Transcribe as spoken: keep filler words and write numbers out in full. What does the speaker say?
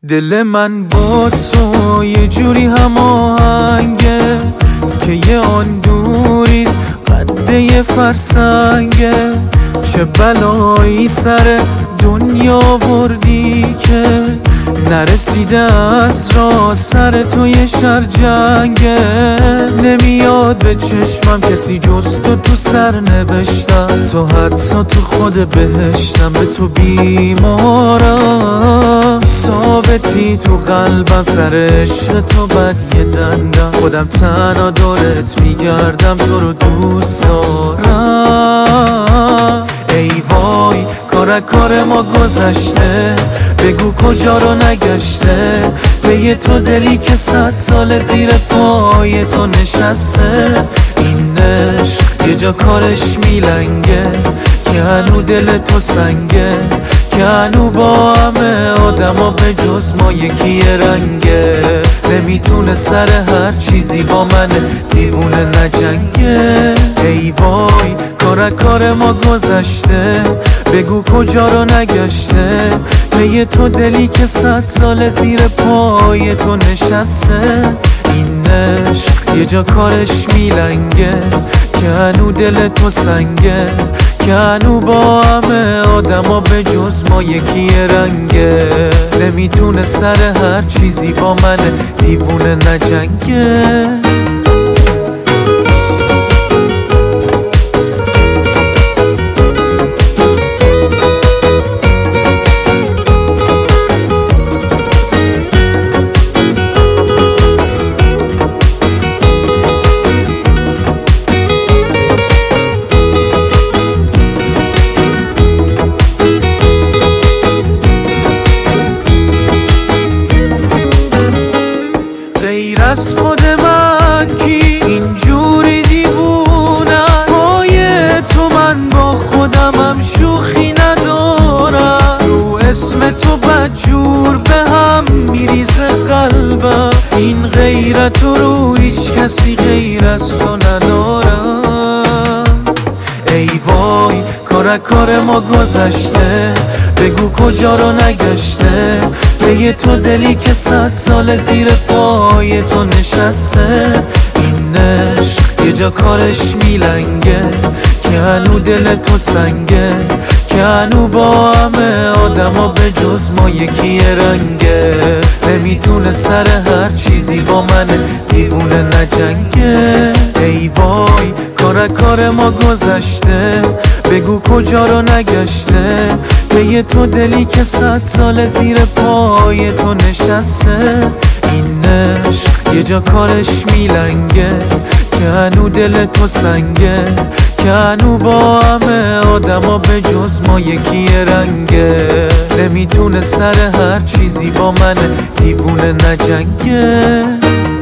دل من با تو یه جوری هماهنگه که یه آن دوریت قده یه فرسنگه. چه بلایی سر دنیا بردی که نرسیده از راه سر تو یه شرجنگه. نمیاد به چشمم کسی جز تو تو سر نوشتم، تو حتی تو خود بهشتم، به تو بیمارم. ثابتی تو قلبم سر عشق تو بد یه دندم، خودم تنها دورت میگردم تو رو دوست دارم. ای وای کار کار ما گذشته، بگو کجا رو نگشته. به تو دلی که صد سال زیر پای تو نشسته. این عشق یه جا کارش میلنگه که هنو دل تو سنگه، که هنو با همه آدم ها به جز ما یکی رنگه. نمیتونه سر هر چیزی با من دیوونه نجنگه. ای وای کار کار ما گذشته، بگو کجا رو نگشته. به تو دلی که صد سال زیر پای تو نشسته. این عشق یه جا کارش میلنگه که هنو دل تو سنگه، که هنو با همه آدم ها به جز ما یکی رنگه. نمیتونه سر هر چیزی با من دیوونه نجنگه. غیر از خود من کی اینجوری دیوونم؟ پای تو من با خودمم شوخی ندارم. رو اسم تو بدجور به هم میریزه قلبم. این غیرت رو هیچ کسی غیر از تو ندارم. ای وای کار کار ما گذشته، بگو کجا رو نگشته. به تو دلی که صد سال زیر پای تو نشسته. این عشق یه جا کارش میلنگه که هنو دل تو سنگه، که هنو با همه آدم ها به جز ما یکی رنگه. نمیتونه سر هر چیزی با من دیوونه نجنگه. ای وای کار کار ما گذشته، بگو کجا رو نگشته. به تو دلی که صد سال زیر پای تو نشسته. این عشق یه جا کارش میلنگه که هنو دل تو سنگه، که هنو با همه آدم ها به جز ما یکی رنگه. نمیتونه سر هر چیزی با من دیوونه نجنگه.